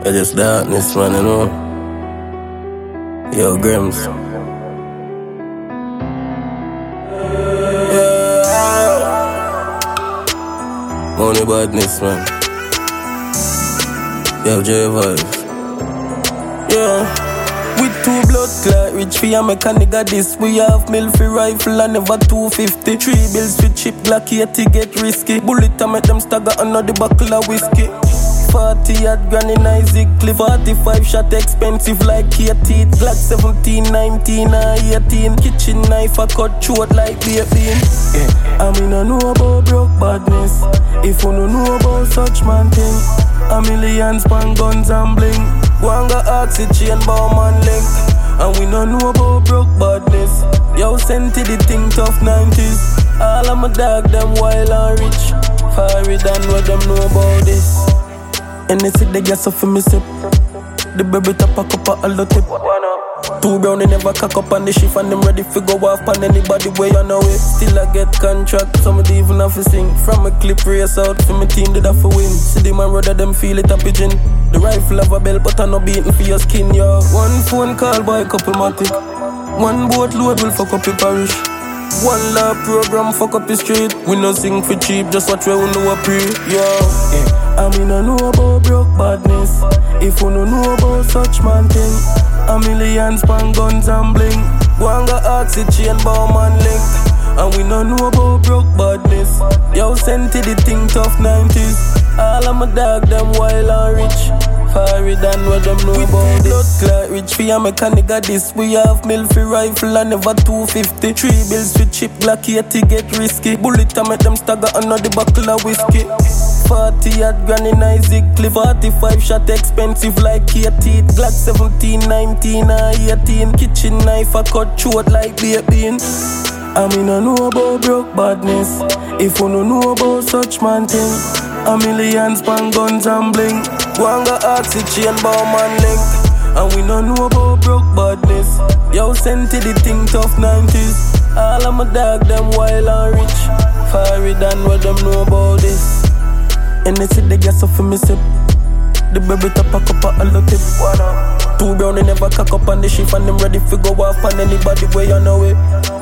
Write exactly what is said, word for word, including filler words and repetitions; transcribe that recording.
I just darkness, man, you know. Yo, Grims. Yeah. Money badness, man. Yo, J Vibes. Yeah. With two blood clot rich for a mechanic this. We have milfy rifle and never two fifty. Three bills with chip Glock eighty get risky. Bullet to make them stagger under the buckle of whiskey. Forty at granny Isaac Cliff. Forty-five shot expensive like eighteen. Glock seventeen, nineteen and eighteen. Kitchen knife a cut short like bean. Yeah. I mean I know about broke badness. If you don't know about such man thing, a million span guns and bling. Wanga oxygen bomb and link. And we don't know about broke badness. Yo sent to the thing tough nineties. All of my dog them wild and rich. Fiery than what them know about this. And they see the gas off of me sip. The baby top a cup of all the tip. Two brown they never cock up on the shift. And them ready to go off on anybody way on the way. Still I get contract, somebody even have to sing. From a clip race out, for my team did have to win. See the man rather them feel it a pigeon. The rifle have a bell but I no beating for your skin, yo. One phone call by a couple matic. One boat load will fuck up your parish. One lab program fuck up the street. We no sing for cheap, just watch where we know a pre, yo. Yeah. I mean I know about broke badness. If you don't know about such man thing, a million span guns and bling. Wanga oxygen bomb and link. And we don't know about broke badness. Yo sent to the thing tough nineties. All of my dog them wild and rich. Fiery than what them know about blood clot rich for a mechanic this. We have milfy rifle and never two fifty. Three bills with chip Glock eighty get risky. Bullet to make them stagger under the buckle of whiskey. Forty at granny Isaac Cliff. Forty-five shot expensive like eighteen. Glock seventeen, nineteen and eighteen. Kitchen knife a cut short like bean. I mean I know about broke badness. If you don't know about such man thing, a million span guns and bling. Wanga oxygen bomb and link. And we don't know about broke badness. Yo sent to the thing tough nineties. All of my dog them wild and rich. Fiery than what them know about this. And they see the gas off of me sip. The baby top a cup of all the tip. Two brown they never cock up on the shift. And them ready to go off on anybody way on the way.